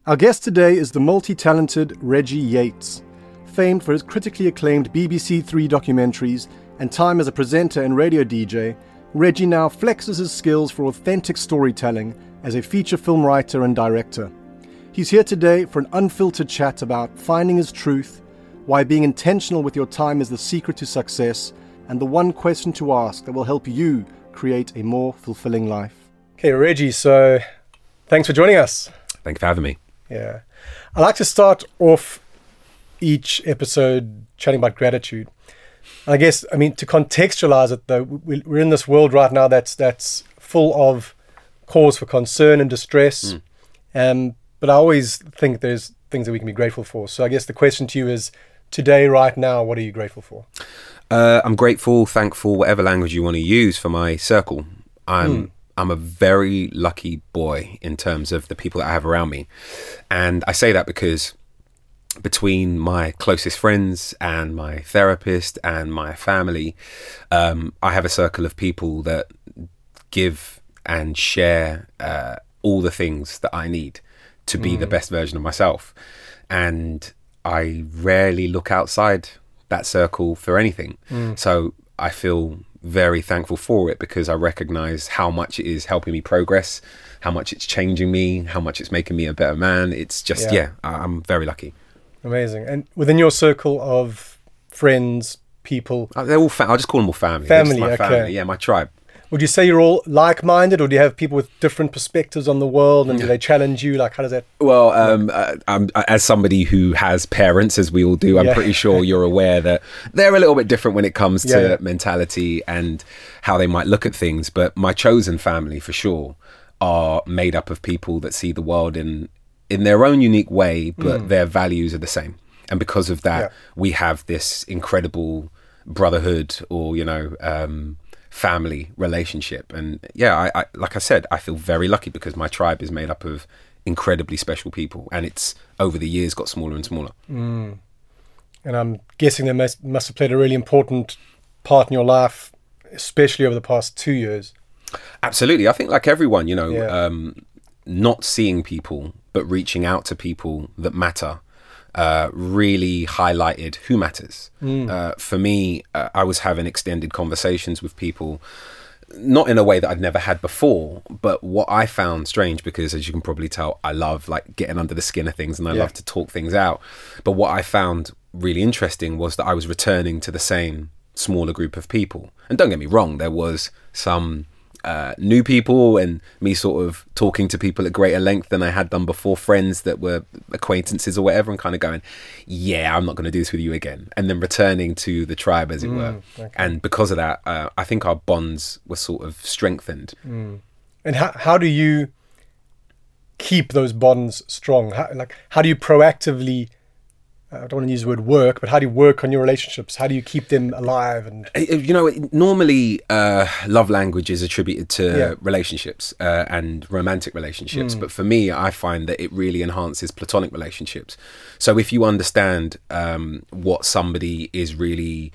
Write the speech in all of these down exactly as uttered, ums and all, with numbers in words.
Our guest today is the multi-talented Reggie Yates. Famed for his critically acclaimed B B C Three documentaries and time as a presenter and radio D J, Reggie now flexes his skills for authentic storytelling as a feature film writer and director. He's here today for an unfiltered chat about finding his truth, why being intentional with your time is the secret to success, and the one question to ask that will help you create a more fulfilling life. Okay, Reggie, so thanks for joining us. Thank you for having me. Yeah. I like to start off each episode chatting about gratitude. I guess, I mean, to contextualize it though, we're in this world right now that's that's full of cause for concern and distress. Mm. Um, but I always think there's things that we can be grateful for. So I guess the question to you is, today, right now, what are you grateful for? Uh, I'm grateful, thankful, whatever language you want to use for my circle. I'm... Mm. I'm a very lucky boy in terms of the people that I have around me. And I say that because between my closest friends and my therapist and my family, um, I have a circle of people that give and share uh, all the things that I need to be mm. the best version of myself. And I rarely look outside that circle for anything. Mm. So I feel very thankful for it because I recognize how much it is helping me progress, how much it's changing me, how much it's making me a better man. It's just, yeah, yeah I'm very lucky. Amazing. And within your circle of friends, people? Uh, they're all, fa- I'll just call them all family. Family, my okay. Family. Yeah, my tribe. Would you say you're all like-minded, or do you have people with different perspectives on the world, and do they challenge you? Like, how does that Well, um, uh, I'm, as somebody who has parents, as we all do, I'm yeah. pretty sure you're aware that they're a little bit different when it comes to yeah, yeah. mentality and how they might look at things. But my chosen family, for sure, are made up of people that see the world in, in their own unique way, but mm. their values are the same. And because of that, yeah. we have this incredible brotherhood or, you know... Um, family relationship. And yeah, I, I like I said, I feel very lucky because my tribe is made up of incredibly special people, and it's over the years got smaller and smaller. Mm. And I'm guessing they must, must have played a really important part in your life, especially over the past two years. Absolutely. I think like everyone, you know, yeah. um, not seeing people, but reaching out to people that matter Uh, really highlighted who matters. Mm. Uh, for me, uh, I was having extended conversations with people, not in a way that I'd never had before, but what I found strange, because as you can probably tell, I love like getting under the skin of things and I yeah. love to talk things out. But what I found really interesting was that I was returning to the same smaller group of people. And don't get me wrong, there was some Uh, new people and me sort of talking to people at greater length than I had done before, friends that were acquaintances or whatever, and kind of going, yeah, I'm not going to do this with you again. And then returning to the tribe, as it mm, were. Okay. And because of that, uh, I think our bonds were sort of strengthened. Mm. And how, how do you keep those bonds strong? How, like, how do you proactively... I don't want to use the word work, but how do you work on your relationships? How do you keep them alive? And you know, normally uh, love language is attributed to yeah. relationships uh, and romantic relationships. Mm. But for me, I find that it really enhances platonic relationships. So if you understand um, what somebody is really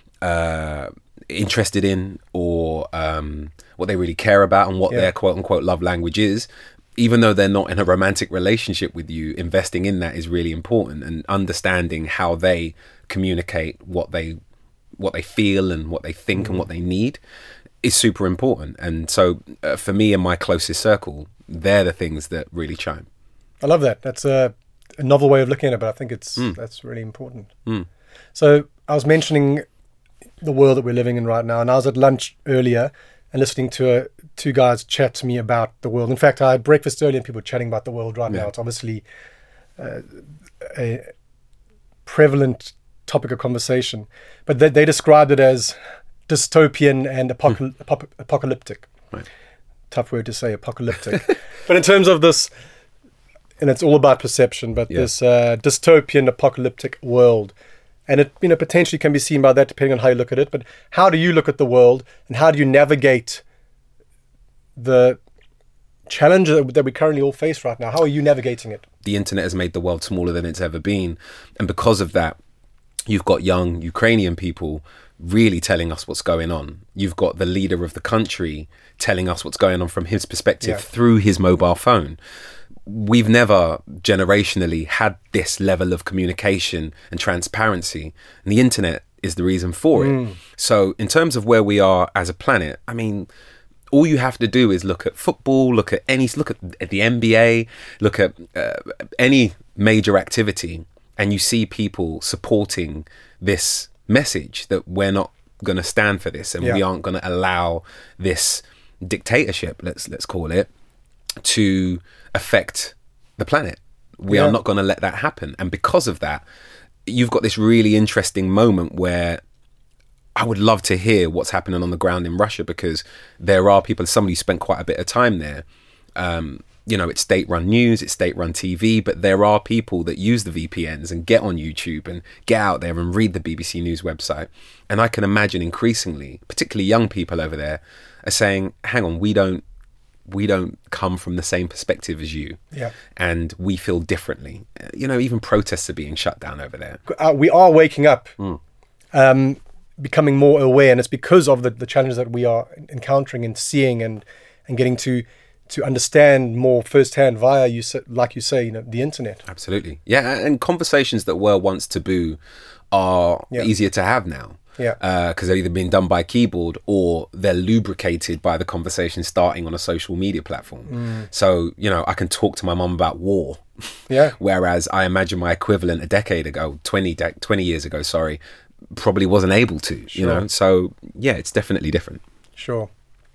uh, interested in, or um, what they really care about, and what yeah. their quote unquote love language is, even though they're not in a romantic relationship with you, investing in that is really important, and understanding how they communicate what they what they feel and what they think mm-hmm. and what they need is super important. And so uh, for me and my closest circle, they're the things that really chime. I love that. That's a, a novel way of looking at it, but I think it's mm. that's really important. Mm. So I was mentioning the world that we're living in right now, and I was at lunch earlier and listening to a, two guys chat to me about the world. In fact, I had breakfast earlier and people were chatting about the world right yeah. now. It's obviously uh, a prevalent topic of conversation. But they, they described it as dystopian and apocal- ap- apocalyptic. Right. Tough word to say, apocalyptic. But in terms of this, and it's all about perception, but yeah. this uh, dystopian, apocalyptic world, and it, you know, potentially can be seen by that depending on how you look at it. But how do you look at the world, and how do you navigate the challenge that we currently all face right now? How are you navigating it? The internet has made the world smaller than it's ever been. And because of that, you've got young Ukrainian people really telling us what's going on. You've got the leader of the country telling us what's going on from his perspective yeah. through his mobile phone. We've never generationally had this level of communication and transparency, and the internet is the reason for it. Mm. So in terms of where we are as a planet, I mean, all you have to do is look at football, look at any, look at the N B A, look at uh, any major activity, and you see people supporting this message that we're not going to stand for this, and yeah. we aren't going to allow this dictatorship, let's let's call it, to affect the planet. We yeah. are not going to let that happen. And because of that, you've got this really interesting moment where I would love to hear what's happening on the ground in Russia, because there are people, somebody spent quite a bit of time there. Um, you know, it's state-run news, it's state-run T V, but there are people that use the V P Ns and get on YouTube and get out there and read the B B C News website. And I can imagine increasingly, particularly young people over there, are saying, hang on, we don't, we don't come from the same perspective as you. Yeah. And we feel differently. You know, even protests are being shut down over there. Uh, we are waking up, mm. um, becoming more aware, and it's because of the, the challenges that we are encountering and seeing, and, and getting to to understand more firsthand via, you like you say, you know, the internet. Absolutely. Yeah, and conversations that were once taboo are yeah. easier to have now. Yeah, because uh, they're either being done by keyboard or they're lubricated by the conversation starting on a social media platform. Mm. So, you know, I can talk to my mum about war. Yeah. Whereas I imagine my equivalent a decade ago, twenty, de- twenty years ago, sorry, probably wasn't able to, sure. you know. So, yeah, it's definitely different. Sure.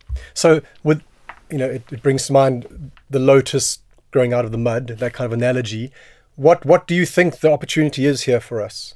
So, with, you know, it, it brings to mind the lotus growing out of the mud, that kind of analogy. What What do you think the opportunity is here for us?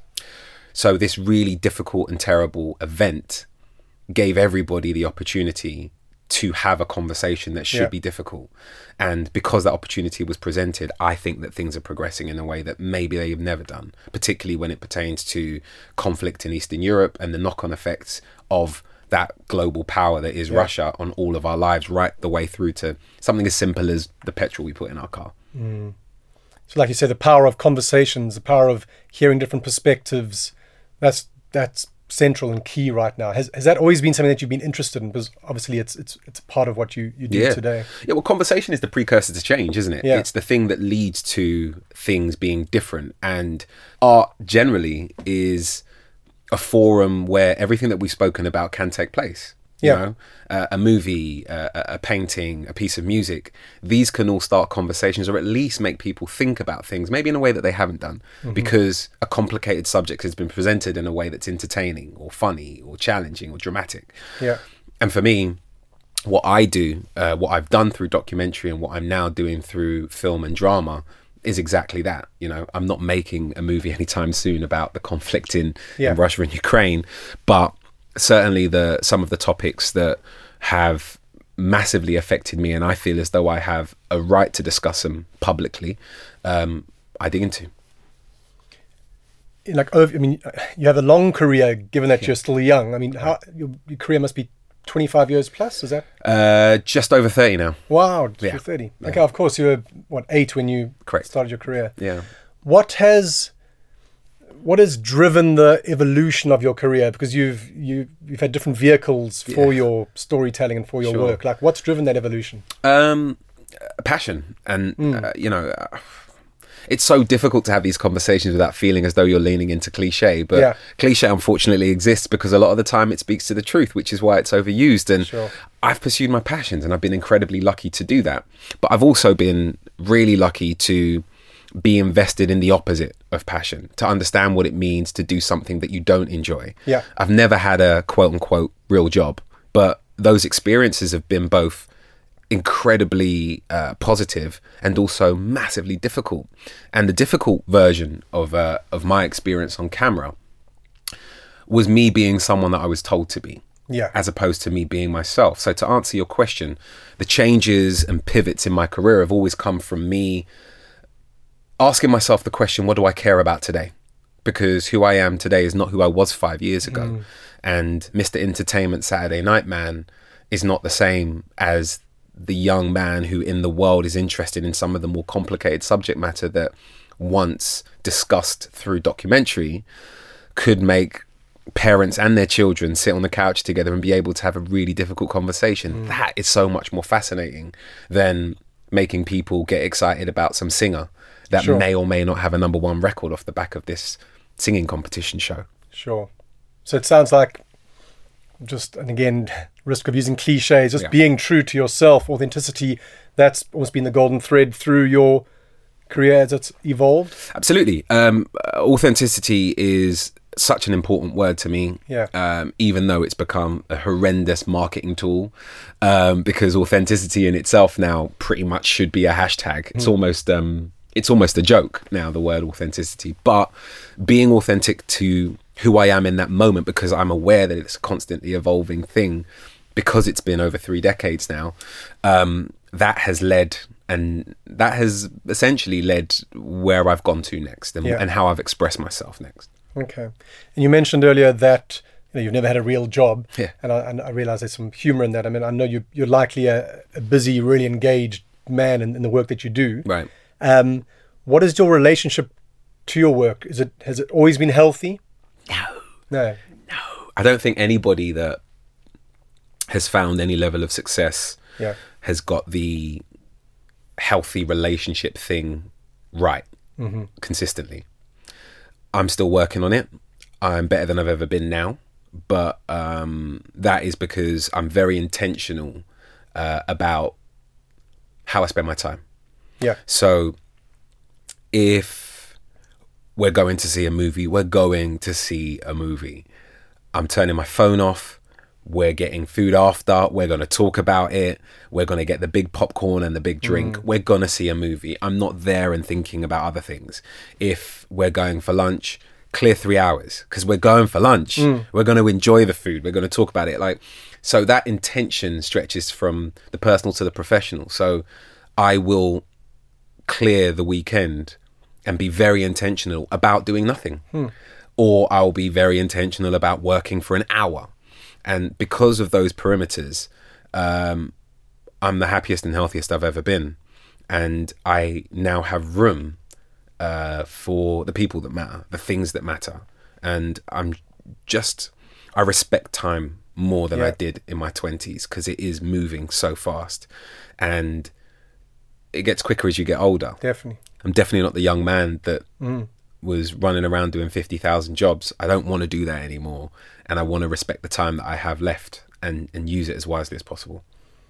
So this really difficult and terrible event gave everybody the opportunity to have a conversation that should yeah. be difficult. And because that opportunity was presented, I think that things are progressing in a way that maybe they've never done, particularly when it pertains to conflict in Eastern Europe and the knock-on effects of that global power that is yeah. Russia on all of our lives, right the way through to something as simple as the petrol we put in our car. Mm. So like you say, the power of conversations, the power of hearing different perspectives, That's that's central and key right now. Has has that always been something that you've been interested in? Because obviously it's it's it's part of what you, you do yeah. today. Yeah, well, conversation is the precursor to change, isn't it? Yeah. It's the thing that leads to things being different. And art generally is a forum where everything that we've spoken about can take place. You yeah. know, uh, a movie, uh, a painting, a piece of music. These can all start conversations, or at least make people think about things, maybe in a way that they haven't done, mm-hmm. because a complicated subject has been presented in a way that's entertaining or funny or challenging or dramatic. Yeah. And for me, what I do, uh, what I've done through documentary and what I'm now doing through film and drama is exactly that. You know, I'm not making a movie anytime soon about the conflict in, yeah. in Russia and Ukraine, but certainly the some of the topics that have massively affected me, and I feel as though I have a right to discuss them publicly, um, I dig into. Like, I mean, you have a long career, given that yeah. you're still young. I mean, how your, your career must be twenty-five years plus, is that? Uh, just over thirty now. Wow, yeah. you're thirty. Yeah. Okay, of course, you were, what, eight when you Correct. started your career. Yeah. What has... What has driven the evolution of your career? Because you've you you've had different vehicles for yeah. your storytelling and for your sure. work. Like, what's driven that evolution? Um, passion, and mm. uh, you know, uh, it's so difficult to have these conversations without feeling as though you're leaning into cliche. But yeah. cliche, unfortunately, exists because a lot of the time it speaks to the truth, which is why it's overused. And sure. I've pursued my passions, and I've been incredibly lucky to do that. But I've also been really lucky to be invested in the opposite of passion, to understand what it means to do something that you don't enjoy. Yeah. I've never had a quote unquote real job, but those experiences have been both incredibly uh, positive and also massively difficult. And the difficult version of uh, of my experience on camera was me being someone that I was told to be. Yeah. As opposed to me being myself. So to answer your question, the changes and pivots in my career have always come from me asking myself the question, what do I care about today? Because who I am today is not who I was five years ago. Mm. And Mister Entertainment Saturday Night Man is not the same as the young man who in the world is interested in some of the more complicated subject matter that once discussed through documentary could make parents and their children sit on the couch together and be able to have a really difficult conversation. Mm. That is so much more fascinating than making people get excited about some singer that sure. may or may not have a number one record off the back of this singing competition show. Sure. So it sounds like just, and again, risk of using cliches, just yeah. being true to yourself, authenticity, that's almost been the golden thread through your career as it's evolved? Absolutely. Um, authenticity is such an important word to me, yeah. um, even though it's become a horrendous marketing tool, um, because authenticity in itself now pretty much should be a hashtag. It's mm. almost um, it's almost a joke now, the word authenticity. But being authentic to who I am in that moment, because I'm aware that it's a constantly evolving thing, because it's been over three decades now, um, that has led, and that has essentially led where I've gone to next, and, yeah. and how I've expressed myself next. Okay. And you mentioned earlier that you know, you've never had a real job. Yeah. And I, and I realize there's some humor in that. I mean, I know you, you're likely a, a busy, really engaged man in, in the work that you do. Right. Um, what is your relationship to your work? Is it has it always been healthy? No. No. No. I don't think anybody that has found any level of success yeah. has got the healthy relationship thing right mm-hmm. consistently. I'm still working on it. I'm better than I've ever been now, but um, that is because I'm very intentional uh, about how I spend my time. Yeah. So if we're going to see a movie, we're going to see a movie. I'm turning my phone off. We're getting food after. We're going to talk about it. We're going to get the big popcorn and the big drink. Mm. We're going to see a movie. I'm not there and thinking about other things. If we're going for lunch, clear three hours because we're going for lunch. Mm. We're going to enjoy the food. We're going to talk about it. Like, so that intention stretches from the personal to the professional. So I will clear the weekend and be very intentional about doing nothing. Mm. Or I'll be very intentional about working for an hour. And because of those perimeters, um, I'm the happiest and healthiest I've ever been. And I now have room uh, for the people that matter, the things that matter. And I'm just, I respect time more than yeah. I did in my twenties because it is moving so fast. And it gets quicker as you get older. Definitely. I'm definitely not the young man that mm. was running around doing fifty thousand jobs. I don't want to do that anymore. And I want to respect the time that I have left and, and use it as wisely as possible.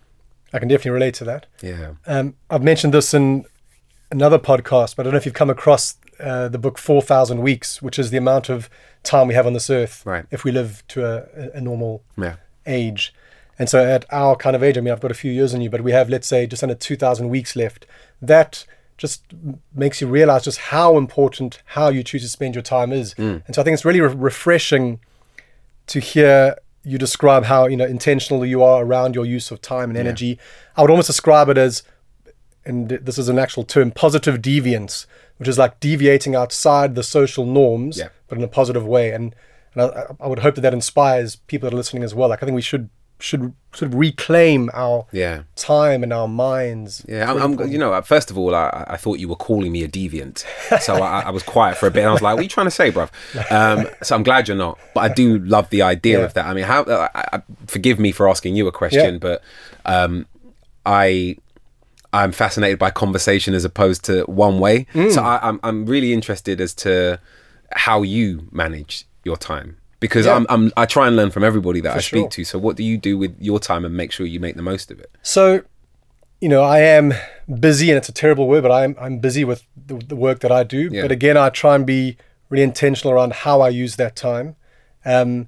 I can definitely relate to that. Yeah. Um, I've mentioned this in another podcast, but I don't know if you've come across uh, the book four thousand Weeks, which is the amount of time we have on this earth right. if we live to a, a normal yeah. age. And so at our kind of age, I mean, I've got a few years on you, but we have, let's say, just under two thousand weeks left. That just makes you realize just how important how you choose to spend your time is. Mm. And so I think it's really re- refreshing to hear you describe how, you know, intentional you are around your use of time and energy. Yeah. I would almost describe it as, and this is an actual term, positive deviance, which is like deviating outside the social norms, yeah. but in a positive way. And, and I, I would hope that that inspires people that are listening as well. Like, I think we should should sort of reclaim our yeah. time and our minds. Yeah, I'm, I'm, you know, first of all, I, I thought you were calling me a deviant. So I, I was quiet for a bit. And I was like, what are you trying to say, bruv? Um, so I'm glad you're not. But I do love the idea yeah. of that. I mean, how? I, I, forgive me for asking you a question, yeah. but um, I... I'm fascinated by conversation as opposed to one way. Mm. So I, I'm I'm really interested as to how you manage your time because yeah. I'm I'm I try and learn from everybody that For I speak sure. to. So what do you do with your time and make sure you make the most of it? So, you know, I am busy, and it's a terrible word, but I'm I'm busy with the, the work that I do. Yeah. But again, I try and be really intentional around how I use that time. Um,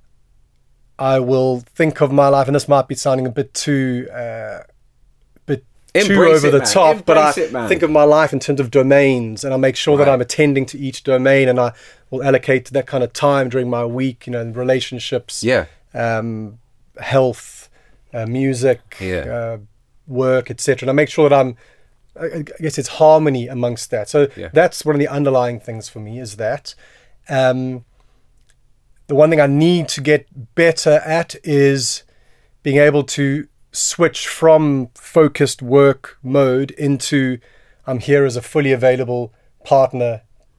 I will think of my life, and this might be sounding a bit too. Uh, too Embrace over it, the man. top, Embrace but I it, think of my life in terms of domains, and I make sure right. that I'm attending to each domain, and I will allocate that kind of time during my week, you know, relationships, yeah, um, health, uh, music, yeah. uh, work, et cetera. And I make sure that I'm, I guess it's harmony amongst that. So yeah. that's one of the underlying things for me is that. Um, the one thing I need to get better at is being able to switch from focused work mode into I'm here as a fully available partner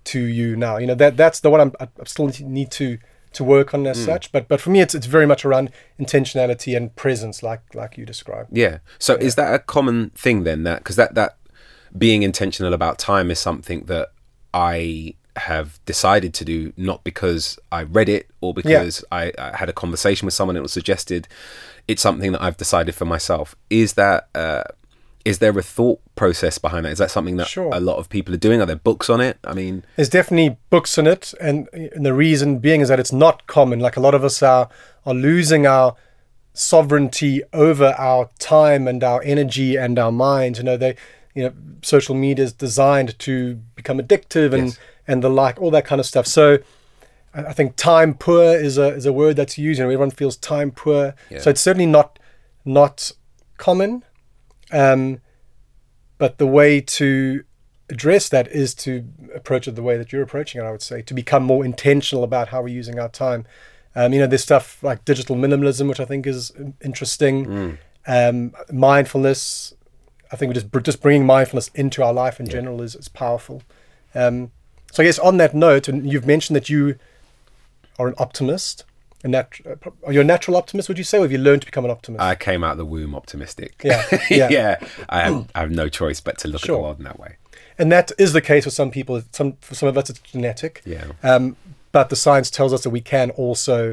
to you now? You know, that that's the one I'm, I still need to to work on as mm. such. But but for me, it's it's very much around intentionality and presence, like like you described. Yeah. So yeah. is that a common thing then? That because that that being intentional about time is something that I have decided to do, not because I read it or because yeah. I, I had a conversation with someone and it was suggested. It's something that I've decided for myself. Is that uh, is there a thought process behind that? Is that something that sure. a lot of people are doing? Are there books on it? I mean, there's definitely books on it, and, and the reason being is that it's not common. Like a lot of us are are losing our sovereignty over our time and our energy and our mind. You know, they, you know, social media is designed to become addictive and yes. and the like, all that kind of stuff. So I think time poor is a is a word that's used. You know, everyone feels time poor. Yeah. So it's certainly not not common. Um, but the way to address that is to approach it the way that you're approaching it, I would say, to become more intentional about how we're using our time. Um, you know, there's stuff like digital minimalism, which I think is interesting. Mm. Um, mindfulness, I think just just bringing mindfulness into our life in yeah. general is, is powerful. Um, so I guess on that note, and you've mentioned that you are an optimist. A nat- are you a natural optimist, would you say, or have you learned to become an optimist? I came out of the womb optimistic. Yeah, yeah. yeah. I, have, I have no choice but to look sure. at the world in that way. And that is the case for some people. Some For some of us, it's genetic. Yeah. Um, but the science tells us that we can also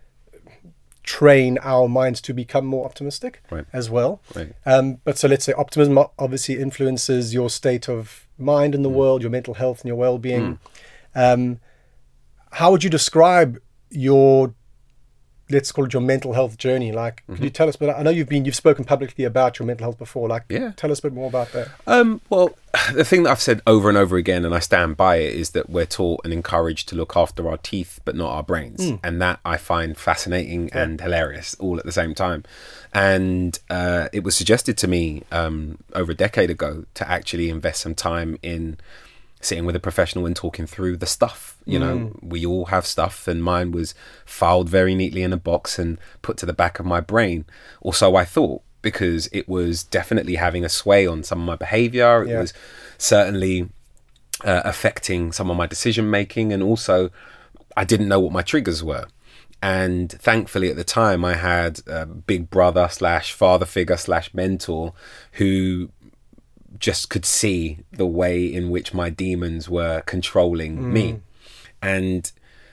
train our minds to become more optimistic right. as well. Right. Um, but so let's say optimism obviously influences your state of mind in the mm. world, your mental health and your well-being. Mm. Um, how would you describe your, let's call it your mental health journey? Like, mm-hmm. could you tell us about, I know you've been, you've spoken publicly about your mental health before. Like, yeah. tell us a bit more about that. Um, well, the thing that I've said over and over again, and I stand by it, is that we're taught and encouraged to look after our teeth, but not our brains. Mm. And that I find fascinating yeah. and hilarious all at the same time. And uh, it was suggested to me um, over a decade ago to actually invest some time in sitting with a professional and talking through the stuff. You know, mm. we all have stuff, and mine was filed very neatly in a box and put to the back of my brain. Or so I thought, because it was definitely having a sway on some of my behavior. It yeah. was certainly uh, affecting some of my decision making, and also I didn't know what my triggers were. And thankfully at the time I had a big brother slash father figure slash mentor who just could see the way in which my demons were controlling mm. me. And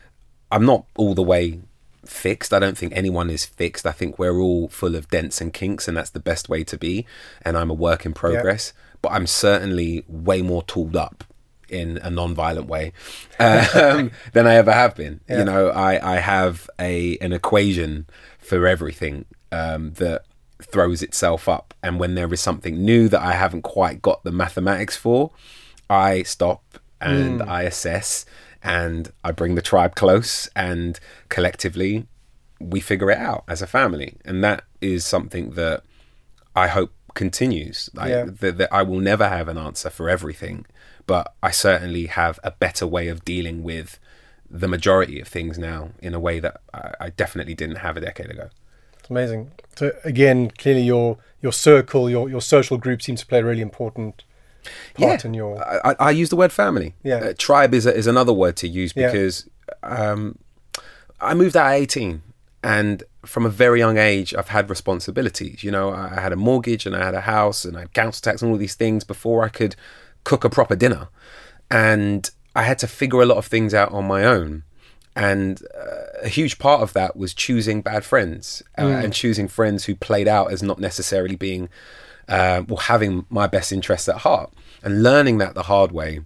I'm not all the way fixed. I don't think anyone is fixed. I think we're all full of dents and kinks, and that's the best way to be. And I'm a work in progress, yep. but I'm certainly way more tooled up in a non-violent way um, than I ever have been. Yeah. You know, I, I have a an equation for everything um, that throws itself up, and when there is something new that I haven't quite got the mathematics for, I stop and mm. I assess, and I bring the tribe close, and collectively we figure it out as a family. And that is something that I hope continues. Like, yeah. that, that I will never have an answer for everything, but I certainly have a better way of dealing with the majority of things now in a way that I, I definitely didn't have a decade ago. It's amazing. So again, clearly your your circle, your your social group seems to play a really important part yeah. in your... I, I use the word family. Yeah. Uh, tribe is a, is another word to use, because yeah. um, I moved out at eighteen, and from a very young age I've had responsibilities. You know, I had a mortgage and I had a house and I had council tax and all these things before I could cook a proper dinner, and I had to figure a lot of things out on my own. And uh, a huge part of that was choosing bad friends uh, mm. and choosing friends who played out as not necessarily being uh, well, having my best interests at heart. And learning that the hard way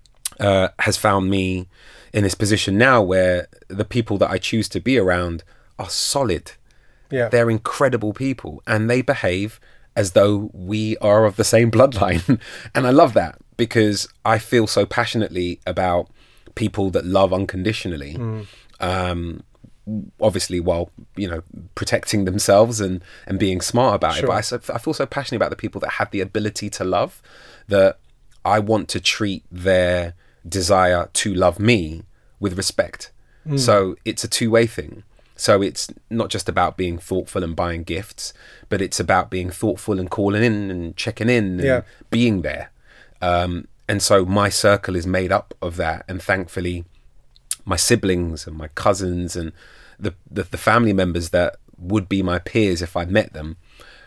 uh, has found me in this position now where the people that I choose to be around are solid. Yeah. They're incredible people, and they behave as though we are of the same bloodline. And I love that, because I feel so passionately about people that love unconditionally, mm. um, obviously while, you know, protecting themselves and, and being smart about sure. it. But I, so, I feel so passionate about the people that have the ability to love, that I want to treat their desire to love me with respect. Mm. So it's a two-way thing. So it's not just about being thoughtful and buying gifts, but it's about being thoughtful and calling in and checking in and yeah. being there. Um, and so my circle is made up of that. And thankfully, my siblings and my cousins and the, the, the family members that would be my peers if I'd met them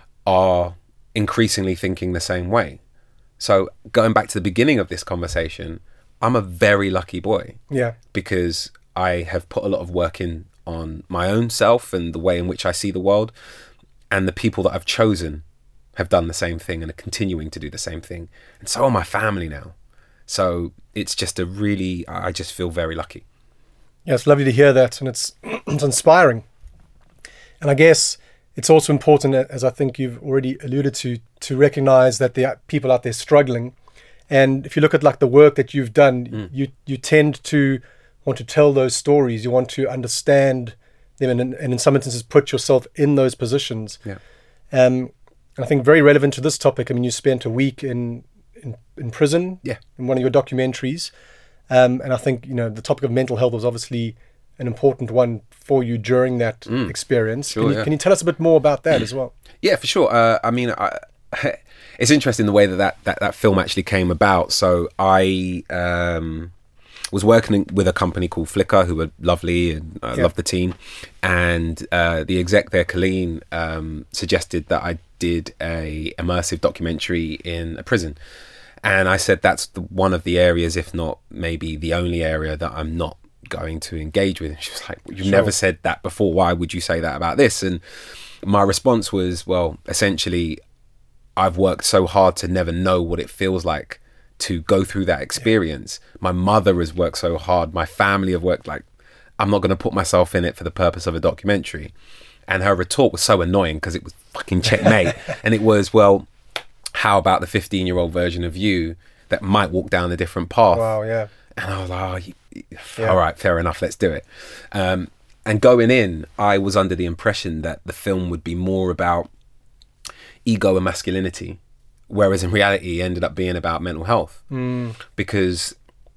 are increasingly thinking the same way. So going back to the beginning of this conversation, I'm a very lucky boy. Yeah. Because I have put a lot of work in on my own self and the way in which I see the world. And the people that I've chosen have done the same thing and are continuing to do the same thing. And so are my family now. So it's just a really, I just feel very lucky. Yeah, it's lovely to hear that. And it's, it's inspiring. And I guess it's also important, as I think you've already alluded to, to recognize that there are people out there struggling. And if you look at like the work that you've done, mm. you you tend to want to tell those stories. You want to understand them, and, and in some instances, put yourself in those positions. Yeah. Um, and I think very relevant to this topic. I mean, you spent a week in in, in prison. Yeah. In one of your documentaries, um, and I think you know the topic of mental health was obviously an important one for you during that mm. experience. Sure, can, you, yeah. can you tell us a bit more about that as well? Yeah, for sure. Uh, I mean, I, it's interesting the way that that, that that film actually came about. So I um, was working with a company called Flickr, who were lovely, and I yeah. loved the team. And uh, the exec there, Colleen, um, suggested that I did a immersive documentary in a prison. And I said that's the, one of the areas, if not maybe the only area, that I'm not going to engage with. And she was like, well, you've sure. never said that before. Why would you say that about this? And my response was, well, essentially, I've worked so hard to never know what it feels like to go through that experience. Yeah. My mother has worked so hard. My family have worked like, I'm not going to put myself in it for the purpose of a documentary. And her retort was so annoying because it was fucking checkmate. And it was, well, how about the fifteen year old version of you that might walk down a different path? Wow, yeah. And I was like, oh, you, yeah. all right, fair enough, let's do it. Um, and going in, I was under the impression that the film would be more about ego and masculinity, whereas in reality it ended up being about mental health. Mm. Because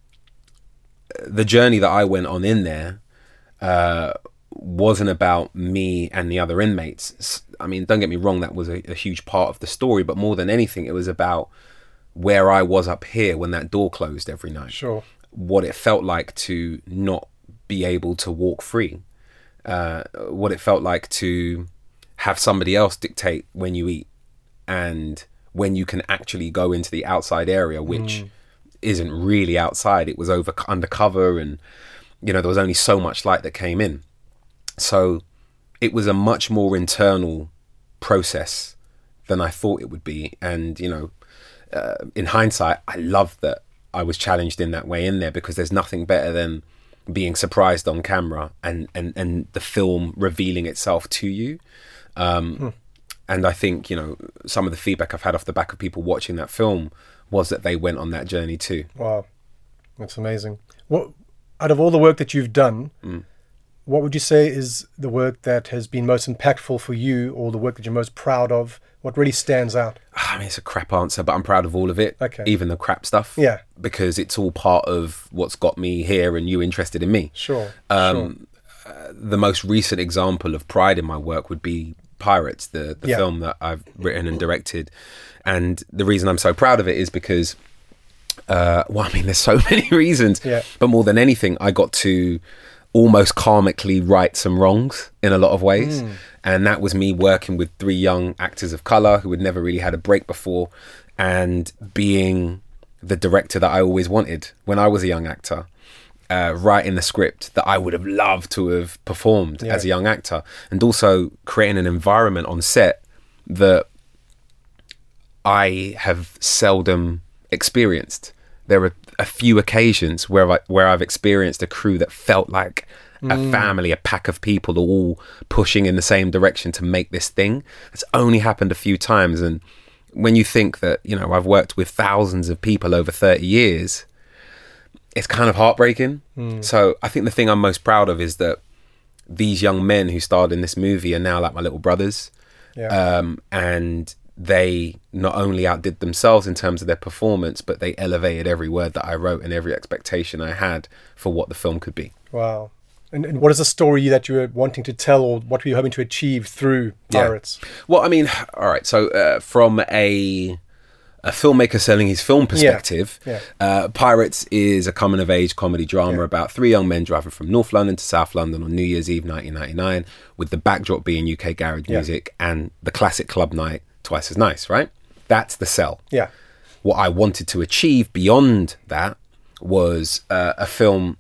the journey that I went on in there uh, wasn't about me and the other inmates. I mean, don't get me wrong, that was a, a huge part of the story, but more than anything, it was about where I was up here when that door closed every night. Sure. What it felt like to not be able to walk free. Uh, what it felt like to have somebody else dictate when you eat and when you can actually go into the outside area, which mm. isn't really outside. It was over undercover, and you know there was only so much light that came in. So it was a much more internal process than I thought it would be. And you know, uh, in hindsight, I love that I was challenged in that way in there, because there's nothing better than being surprised on camera and, and, and the film revealing itself to you. Um, hmm. And I think, you know, some of the feedback I've had off the back of people watching that film was that they went on that journey too. Wow. That's amazing. What, out of all the work that you've done, mm. what would you say is the work that has been most impactful for you, or the work that you're most proud of? What really stands out? I mean, it's a crap answer, but I'm proud of all of it. Okay. Even the crap stuff. Yeah. Because it's all part of what's got me here and you interested in me. Sure. Um, sure. Uh, the most recent example of pride in my work would be Pirates, the, the yeah. film that I've written and directed. And the reason I'm so proud of it is because, uh, well, I mean, there's so many reasons. Yeah. But more than anything, I got to almost karmically right some wrongs in a lot of ways. Mm. And that was me working with three young actors of colour who had never really had a break before, and being the director that I always wanted when I was a young actor, uh, writing the script that I would have loved to have performed yeah. as a young actor, and also creating an environment on set that I have seldom experienced. There are a few occasions where I, where I've experienced a crew that felt like a mm. family, a pack of people all pushing in the same direction to make this thing. It's only happened a few times. And when you think that, you know, I've worked with thousands of people over thirty years, it's kind of heartbreaking. Mm. So I think the thing I'm most proud of is that these young men who starred in this movie are now like my little brothers. Yeah. Um, and they not only outdid themselves in terms of their performance, but they elevated every word that I wrote and every expectation I had for what the film could be. Wow. And, and what is the story that you were wanting to tell, or what were you hoping to achieve through Pirates? Yeah. Well, I mean, all right. So uh, from a a filmmaker selling his film perspective. Yeah. Uh, Pirates is a coming-of-age comedy drama Yeah. about three young men driving from North London to South London on New Year's Eve nineteen ninety-nine, with the backdrop being U K garage Yeah. music and the classic club night, Twice as Nice, right? That's the sell. Yeah. What I wanted to achieve beyond that was uh, a film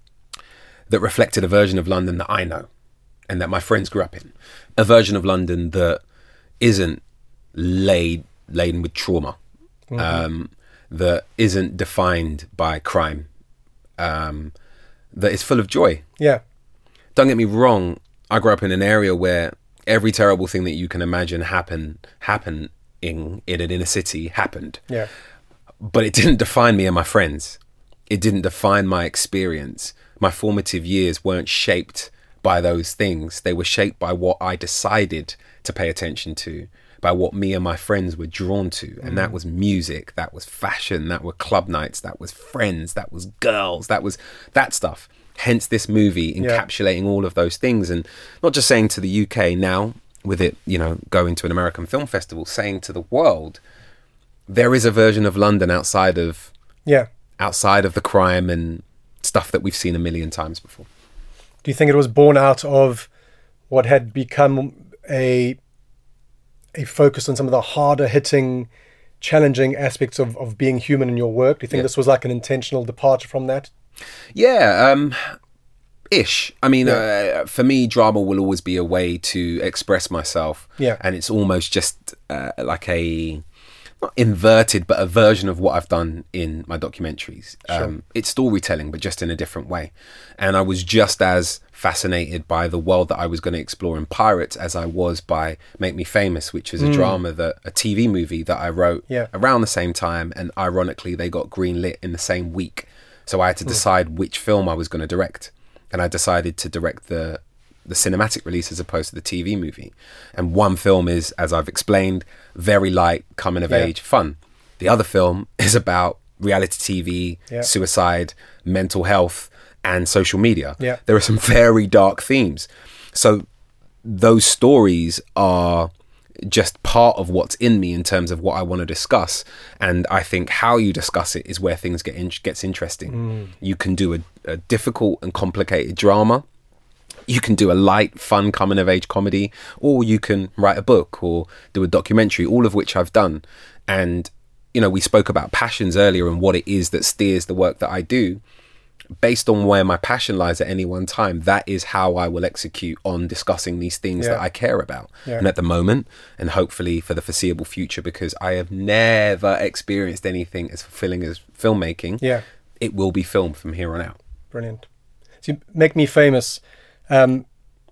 that reflected a version of London that I know and that my friends grew up in. A version of London that isn't laid, laden with trauma. Mm-hmm. Um, that isn't defined by crime, um, that is full of joy. Yeah. Don't get me wrong, I grew up in an area where every terrible thing that you can imagine happen, happen in, in an inner city happened. Yeah. But it didn't define me and my friends. It didn't define my experience. My formative years weren't shaped by those things. They were shaped by what I decided to pay attention to, by what me and my friends were drawn to. And mm. that was music, that was fashion, that were club nights, that was friends, that was girls, that was that stuff. Hence this movie encapsulating yeah. all of those things, and not just saying to the U K now, with it, you know, going to an American film festival, saying to the world, there is a version of London outside of yeah. outside of the crime and stuff that we've seen a million times before. Do you think it was born out of what had become a a focus on some of the harder hitting, challenging aspects of, of being human in your work? Do you think yeah. this was like an intentional departure from that? Yeah, um, ish. I mean, Yeah. uh, for me, drama will always be a way to express myself. Yeah. And it's almost just uh, like a, not inverted, but a version of what I've done in my documentaries. Sure. Um, it's storytelling, but just in a different way. And I was just as fascinated by the world that I was going to explore in Pirates as I was by Make Me Famous, which is a Mm. drama, that a T V movie that I wrote Yeah. around the same time. And ironically, they got greenlit in the same week. So I had to decide which film I was going to direct. And I decided to direct the the cinematic release as opposed to the T V movie. And one film is, as I've explained, very light, coming of Yeah. age, fun. The other film is about reality T V, Yeah. suicide, mental health, and social media. Yeah. There are some very dark themes. So those stories are just part of what's in me in terms of what I want to discuss. And I think how you discuss it is where things get in, gets interesting. Mm. You can do a, a difficult and complicated drama. You can do a light, fun, coming-of-age comedy, or you can write a book or do a documentary, all of which I've done. And, you know, we spoke about passions earlier and what it is that steers the work that I do. Based on where my passion lies at any one time, that is how I will execute on discussing these things Yeah. that I care about. Yeah. And at the moment, and hopefully for the foreseeable future, because I have never experienced anything as fulfilling as filmmaking, Yeah. it will be film from here on out. Brilliant. So you Make Me Famous. Um,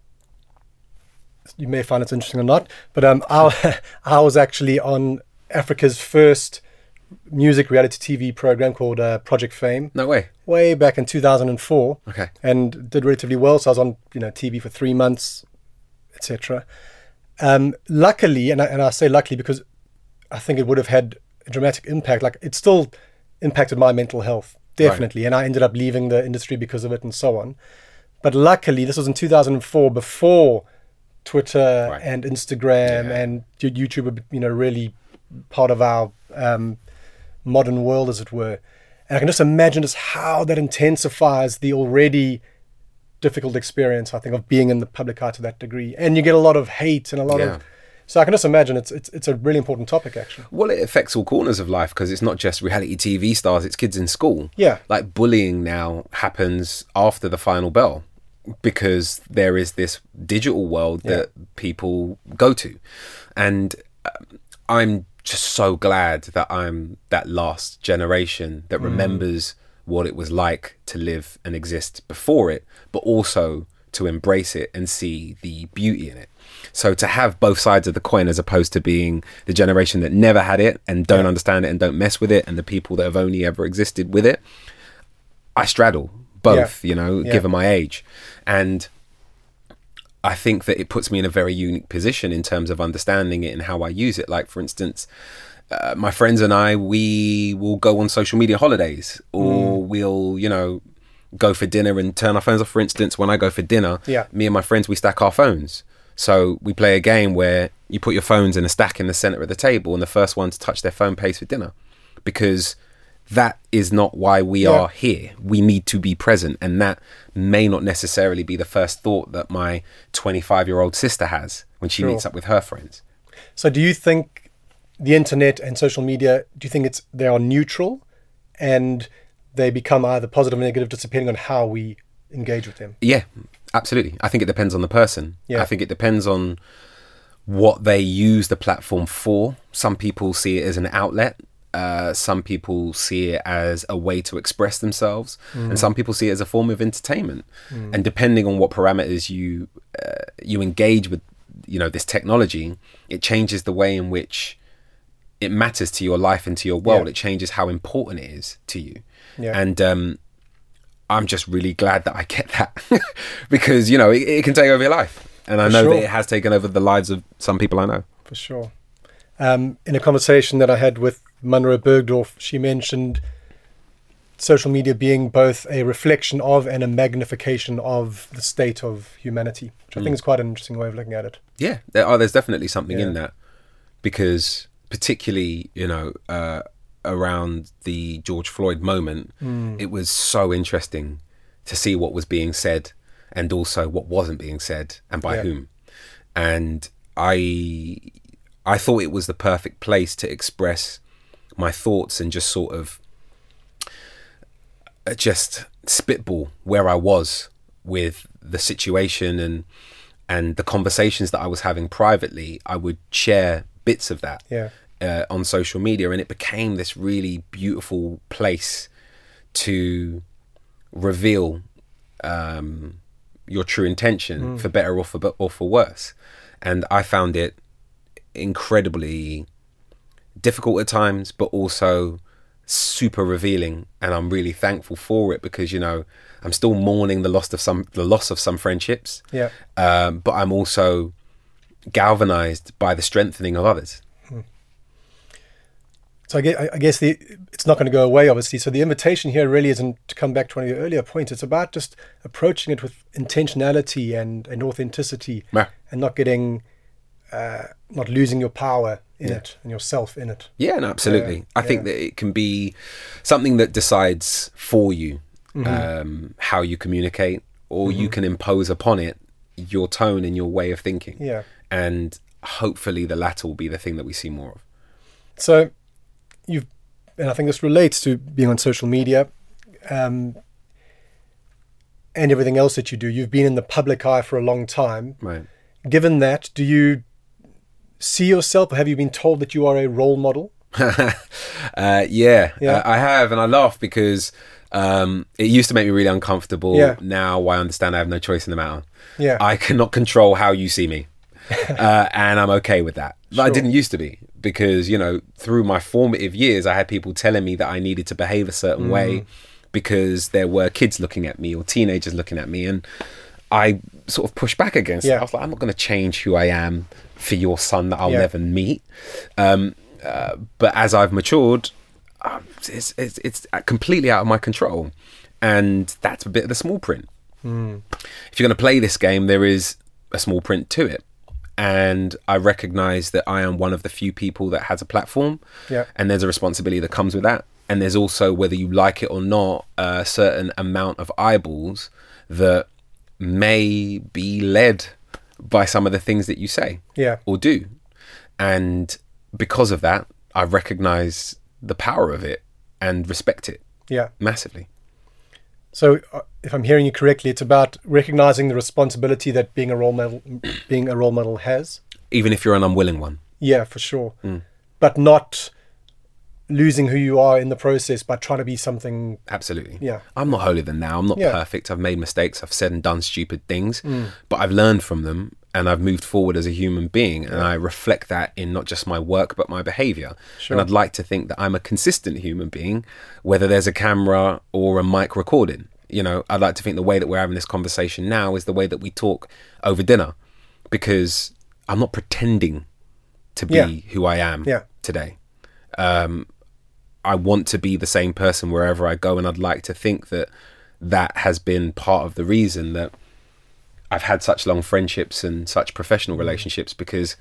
you may find it interesting or not, but um, I, I was actually on Africa's first music reality T V program called uh, Project Fame. No way. Way back in two thousand four. Okay. And did relatively well. So I was on, you know, T V for three months, et cetera. Um, luckily, and I, and I say luckily because I think it would have had a dramatic impact. Like it still impacted my mental health, definitely. Right. And I ended up leaving the industry because of it and so on. But luckily, this was in two thousand four, before Twitter Right. and Instagram Yeah. and YouTube were, you know, really part of our um, modern world, as it were. And I can just imagine just how that intensifies the already difficult experience, I think, of being in the public eye to that degree. And you get a lot of hate and a lot Yeah. of... So I can just imagine it's it's it's a really important topic, actually. Well, it affects all corners of life because it's not just reality T V stars, it's kids in school. Yeah. Like bullying now happens after the final bell because there is this digital world Yeah. that people go to. And um, I'm just so glad that I'm that last generation that Mm. remembers what it was like to live and exist before it, but also to embrace it and see the beauty in it. So to have both sides of the coin, as opposed to being the generation that never had it and don't Yeah. understand it and don't mess with it, and the people that have only ever existed with it, I straddle both, Yeah. you know, Yeah. given my age. And I think that it puts me in a very unique position in terms of understanding it and how I use it. Like, for instance, uh, my friends and I, we will go on social media holidays, or Mm. we'll, you know, go for dinner and turn our phones off. For instance, when I go for dinner, Yeah. me and my friends, we stack our phones. So we play a game where you put your phones in a stack in the center of the table, and the first one to touch their phone pays for dinner, because that is not why we yeah. are here. We need to be present, and that may not necessarily be the first thought that my twenty-five-year-old sister has when she sure. meets up with her friends. So do you think the internet and social media, do you think it's they are neutral and they become either positive or negative just depending on how we engage with them? Yeah, absolutely. I think it depends on the person. Yeah. I think it depends on what they use the platform for. Some people see it as an outlet. Uh, some people see it as a way to express themselves, mm. and some people see it as a form of entertainment. Mm. And depending on what parameters you uh, you engage with, you know, this technology, it changes the way in which it matters to your life and to your world. Yeah. It changes how important it is to you. Yeah. And um, I'm just really glad that I get that because, you know, it, it can take over your life. And I For know sure. that it has taken over the lives of some people I know. For sure. Um, in a conversation that I had with Munro Bergdorf, she mentioned social media being both a reflection of and a magnification of the state of humanity, which I mm. think is quite an interesting way of looking at it. Yeah, there are, there's definitely something yeah. in that, because particularly, you know, uh, around the George Floyd moment, mm. it was so interesting to see what was being said and also what wasn't being said and by yeah. whom. And I I thought it was the perfect place to express my thoughts and just sort of just spitball where I was with the situation and and the conversations that I was having privately. I would share bits of that yeah. uh, on social media, and it became this really beautiful place to reveal um, your true intention, mm. for better or for or for worse. And I found it incredibly difficult at times, but also super revealing, and I'm really thankful for it, because, you know, I'm still mourning the loss of some the loss of some friendships, yeah um, but I'm also galvanized by the strengthening of others. hmm. So I guess, I guess the it's not going to go away, obviously, so the invitation here really isn't to come back to one of your earlier points. It's about just approaching it with intentionality and, and authenticity, yeah. and not getting uh, not losing your power in yeah. it and yourself in it. Yeah, no, absolutely. Uh, I yeah. think that it can be something that decides for you mm-hmm. um, how you communicate, or mm-hmm. you can impose upon it your tone and your way of thinking. Yeah. And hopefully the latter will be the thing that we see more of. So you've, and I think this relates to being on social media um, and everything else that you do. You've been in the public eye for a long time. Right. Given that, do you see yourself, or have you been told that you are a role model? uh, yeah, yeah. Uh, I have, and I laugh because um, it used to make me really uncomfortable. Yeah. Now I understand I have no choice in the matter. Yeah. I cannot control how you see me, uh, and I'm okay with that. Sure. I didn't used to be, because, you know, through my formative years, I had people telling me that I needed to behave a certain mm. way because there were kids looking at me or teenagers looking at me, and I sort of pushed back against yeah. it. I was like, I'm not going to change who I am for your son that I'll yeah. never meet. Um, uh, but as I've matured, uh, it's, it's it's completely out of my control, and that's a bit of the small print. Mm. If you're going to play this game, there is a small print to it, and I recognise that I am one of the few people that has a platform, yeah. and there's a responsibility that comes with that, and there's also, whether you like it or not, a certain amount of eyeballs that may be led by some of the things that you say yeah. or do. And because of that, I recognize the power of it and respect it yeah. massively. So uh, if I'm hearing you correctly, it's about recognizing the responsibility that being a role model, being a role model has. Even if you're an unwilling one. Yeah, for sure. Mm. But not losing who you are in the process by trying to be something. Absolutely. Yeah. I'm not holier than thou. I'm not yeah. perfect. I've made mistakes. I've said and done stupid things, mm. but I've learned from them, and I've moved forward as a human being. And yeah. I reflect that in not just my work, but my behavior. Sure. And I'd like to think that I'm a consistent human being, whether there's a camera or a mic recording. You know, I'd like to think the way that we're having this conversation now is the way that we talk over dinner, because I'm not pretending to be yeah. who I am yeah. today. Um, I want to be the same person wherever I go, and I'd like to think that that has been part of the reason that I've had such long friendships and such professional relationships, because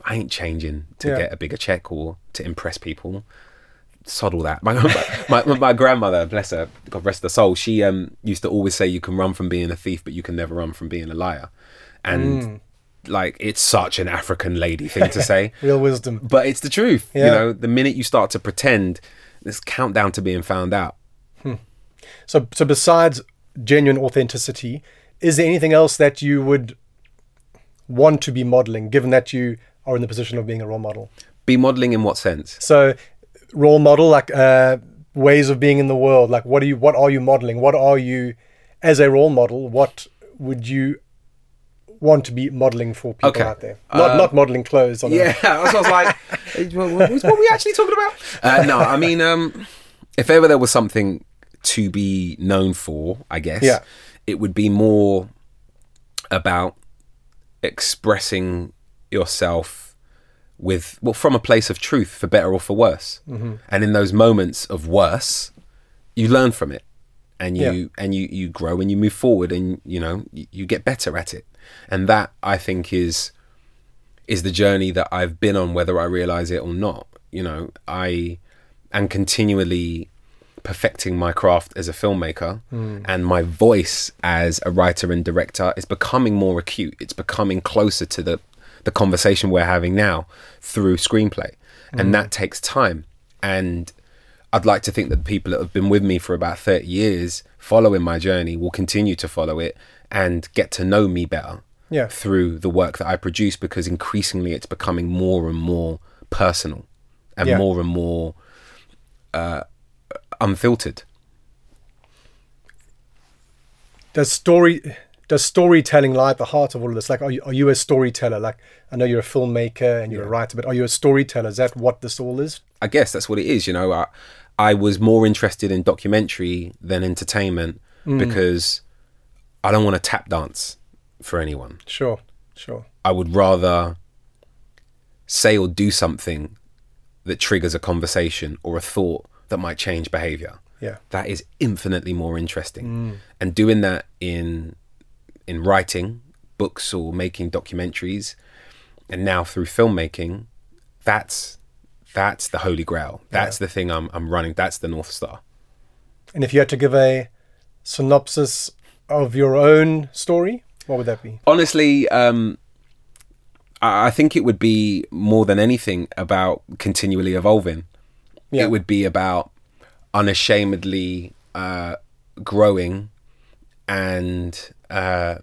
I ain't changing to Yeah. get a bigger check or to impress people. Sod all that. My, my, my, my grandmother, bless her, God rest her soul, she um used to always say you can run from being a thief, but you can never run from being a liar. And Mm. like, it's such an African lady thing to say. Real wisdom. But it's the truth. Yeah. You know, the minute you start to pretend, this countdown to being found out. So, so besides genuine authenticity, is there anything else that you would want to be modeling, given that you are in the position of being a role model? Be modeling in what sense? So, role model, like uh, ways of being in the world. Like, what are you? What are you modeling? What are you, as a role model? What would you want to be modeling for people Okay. out there? Not Uh, not modeling clothes. On Yeah, that's what I was like. What, what, what are we actually talking about? Uh, no, I mean, um, if ever there was something to be known for, I guess, Yeah. it would be more about expressing yourself with, well, from a place of truth, for better or for worse. Mm-hmm. And in those moments of worse, you learn from it, and you Yeah. and you you grow and you move forward, and you know you, you get better at it. And that, I think, is is the journey that I've been on, whether I realize it or not. You know, I am continually perfecting my craft as a filmmaker, Mm. and my voice as a writer and director is becoming more acute. It's becoming closer to the the conversation we're having now through screenplay, and Mm. that takes time. And I'd like to think that the people that have been with me for about thirty years following my journey will continue to follow it and get to know me better Yeah. through the work that I produce, because increasingly it's becoming more and more personal and Yeah. more and more uh, unfiltered. Does story does storytelling lie at the heart of all of this? Like, are you, are you a storyteller? Like, I know you're a filmmaker and you're a writer, but are you a storyteller? Is that what this all is? I guess that's what it is. You know, I, I was more interested in documentary than entertainment because I don't want to tap dance for anyone. Sure, sure. I would rather say or do something that triggers a conversation or a thought that might change behavior. Yeah. That is infinitely more interesting. And doing that in in writing books or making documentaries, and now through filmmaking, that's that's the holy grail. That's the thing I'm I'm running. That's the North Star. And if you had to give a synopsis of your own story, what would that be? Honestly, um, I I think it would be more than anything about continually evolving. Yeah. It would be about unashamedly uh, growing and uh,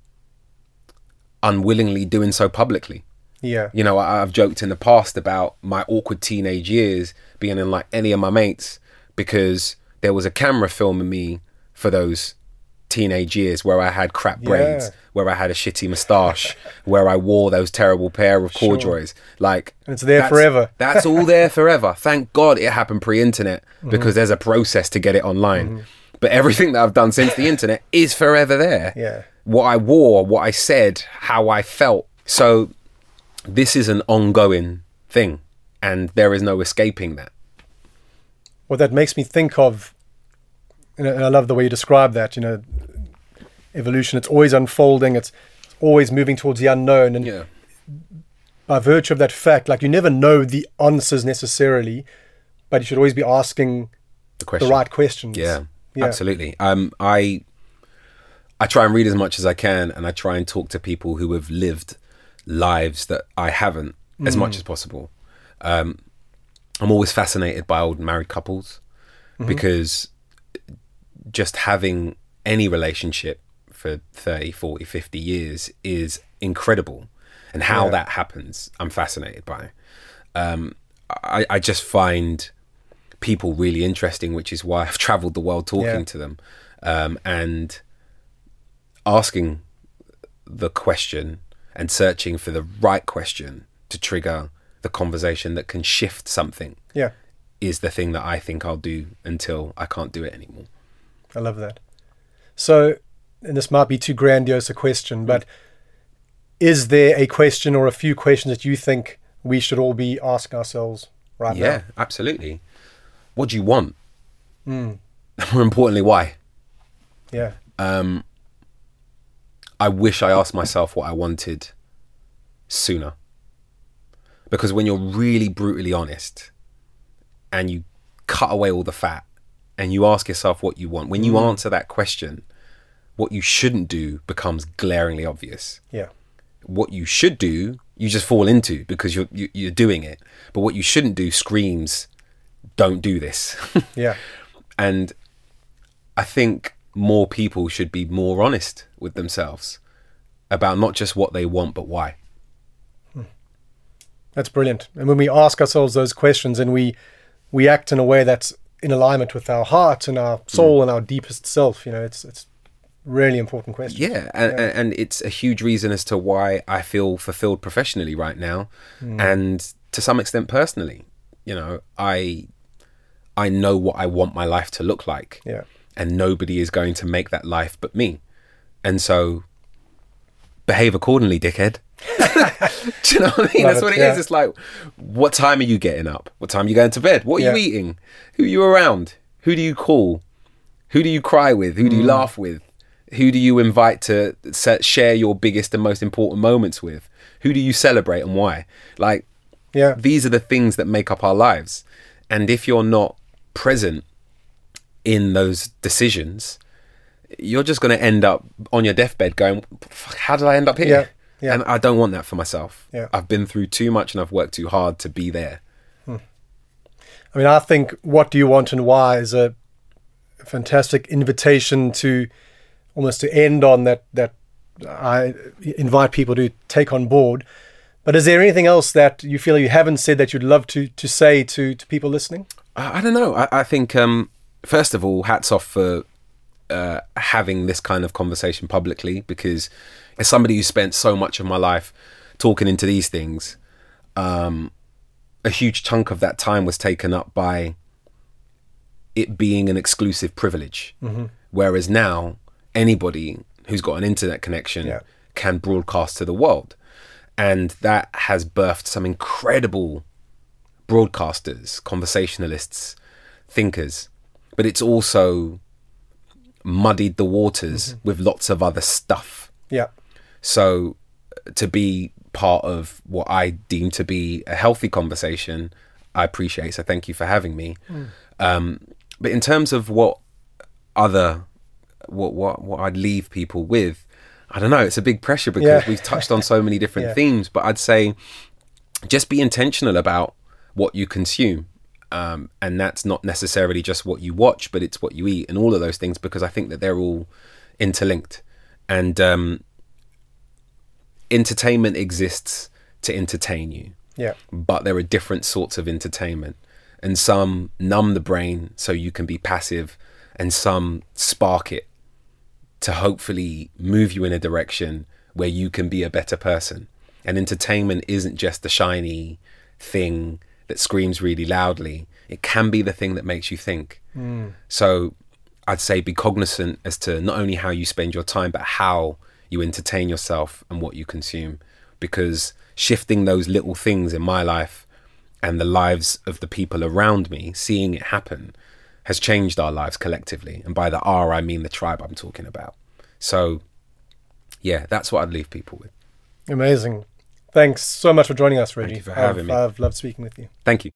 unwillingly doing so publicly. Yeah. You know, I, I've joked in the past about my awkward teenage years being in like any of my mates, because there was a camera filming me for those teenage years where I had crap braids, Yeah. where I had a shitty moustache, where I wore those terrible pair of Sure. corduroys. Like, And it's there that's- forever. That's all there forever. Thank God it happened pre-internet, because there's a process to get it online. But everything that I've done since the internet is forever there. Yeah. What I wore, what I said, how I felt. So this is an ongoing thing, and there is no escaping that. What that makes me think of, and I and I love the way you describe that, you know, evolution, it's always unfolding, it's always moving towards the unknown. And Yeah. by virtue of that fact, like, you never know the answers necessarily, but you should always be asking The question. the right questions. Yeah, Yeah. absolutely. Um, I I try and read as much as I can, and I try and talk to people who have lived lives that I haven't as much as possible. Um, I'm always fascinated by old married couples, because just having any relationship for thirty, forty, fifty years is incredible. And how Yeah. that happens, I'm fascinated by. Um, I, I just find people really interesting, which is why I've traveled the world talking Yeah. to them, um, and asking the question and searching for the right question to trigger the conversation that can shift something Yeah. is the thing that I think I'll do until I can't do it anymore. I love that. So, and this might be too grandiose a question, but is there a question or a few questions that you think we should all be asking ourselves right Yeah, now? absolutely. What do you want? Mm. More importantly, why? Yeah. Um, I wish I asked myself what I wanted sooner. Because when you're really brutally honest and you cut away all the fat and you ask yourself what you want, when you mm. answer that question, what you shouldn't do becomes glaringly obvious. Yeah. What you should do, you just fall into because you're you, you're doing it. But what you shouldn't do screams, don't do this. Yeah. And I think more people should be more honest with themselves about not just what they want, but why. That's brilliant. And when we ask ourselves those questions and we we act in a way that's in alignment with our heart and our soul mm. and our deepest self, you know, it's it's really important question. Yeah, and, yeah. and it's a huge reason as to why I feel fulfilled professionally right now, mm. and to some extent personally. You know, I I know what I want my life to look like. Yeah. And nobody is going to make that life but me. And so behave accordingly, dickhead. Do you know what I mean? Love That's what it, it yeah. is. It's like, what time are you getting up? What time are you going to bed? What are yeah. you eating? Who are you around? Who do you call? Who do you cry with? Who do you mm. laugh with? Who do you invite to set, share your biggest and most important moments with? Who do you celebrate and why? Like, yeah. these are the things that make up our lives. And if you're not present in those decisions, you're just going to end up on your deathbed going, how did I end up here? Yeah. Yeah. And I don't want that for myself. Yeah. I've been through too much and I've worked too hard to be there. Hmm. I mean, I think What Do You Want and Why is a fantastic invitation to almost to end on that, that I invite people to take on board. But is there anything else that you feel you haven't said that you'd love to to say to, to people listening? I, I don't know. I, I think, um, first of all, hats off for uh, having this kind of conversation publicly, because as somebody who spent so much of my life talking into these things, um, a huge chunk of that time was taken up by it being an exclusive privilege. Mm-hmm. Whereas now, anybody who's got an internet connection yeah. can broadcast to the world. And that has birthed some incredible broadcasters, conversationalists, thinkers. But it's also muddied the waters mm-hmm. with lots of other stuff. Yeah. So to be part of what I deem to be a healthy conversation, I appreciate. So thank you for having me. Mm. Um, but in terms of what other, what, what, what I'd leave people with, I don't know, it's a big pressure because yeah. we've touched on so many different yeah. themes, but I'd say just be intentional about what you consume. Um, and that's not necessarily just what you watch, but it's what you eat and all of those things, because I think that they're all interlinked. And um, entertainment exists to entertain you. Yeah. But there are different sorts of entertainment. And some numb the brain so you can be passive, and some spark it to hopefully move you in a direction where you can be a better person. And entertainment isn't just the shiny thing that screams really loudly. It can be the thing that makes you think. Mm. So I'd say be cognizant as to not only how you spend your time, but how you entertain yourself and what you consume. Because shifting those little things in my life and the lives of the people around me, seeing it happen, has changed our lives collectively. And by the R, I mean the tribe I'm talking about. So, yeah, that's what I'd leave people with. Amazing. Thanks so much for joining us, Reggie. Thank you for having I've, me. I've loved speaking with you. Thank you.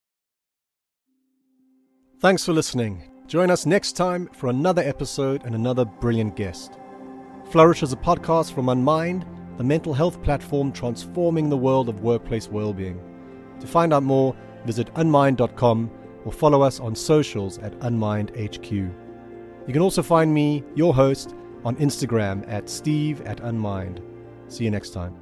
Thanks for listening. Join us next time for another episode and another brilliant guest. Flourish is a podcast from Unmind, the mental health platform transforming the world of workplace well-being. To find out more, visit unmind dot com or follow us on socials at unmind H Q. You can also find me, your host, on Instagram at steve at unmind. See you next time.